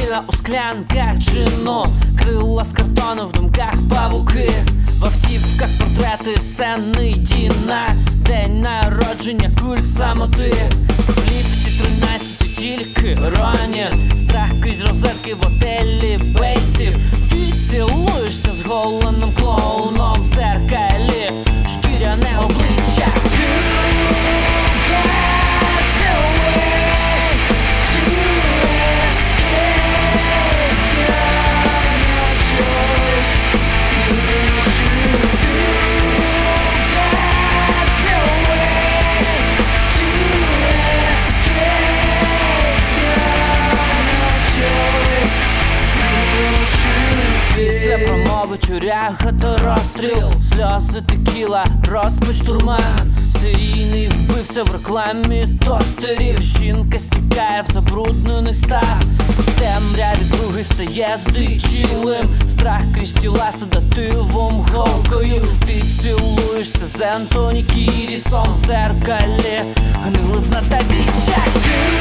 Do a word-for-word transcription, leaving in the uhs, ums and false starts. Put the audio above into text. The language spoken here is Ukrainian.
Дитина у склянках джину, крила з картону, в думках павуки, в автівках портрети Сени Діна. День народження, культ самоти, в ліфті тринадцяти тільки Ронін. Страх крізь розетки в готелі бейтсів. Ти цілуєшся з голеним клоуном в зеркалі, шкіряне обличчя. Після промови тюряга то розстріл, сльози текіла, розпач дурман. Серійний вбився в рекламі тостерів. Жінка стікає в забруднений став. В темряві другий стає здичілим. Страх крізь тіла седативом голкою. Ти цілуєшся з Ентоні Кірісом в зеркалі, гнилизна та відчай.